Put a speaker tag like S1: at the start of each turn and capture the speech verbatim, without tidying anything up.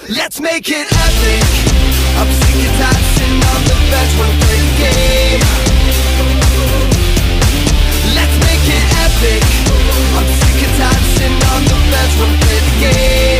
S1: Let's make it epic. I'm sick of tired sitting on the bench when we play the game. Let's make it epic. I'm sick of tired sitting on the bench when we play the game.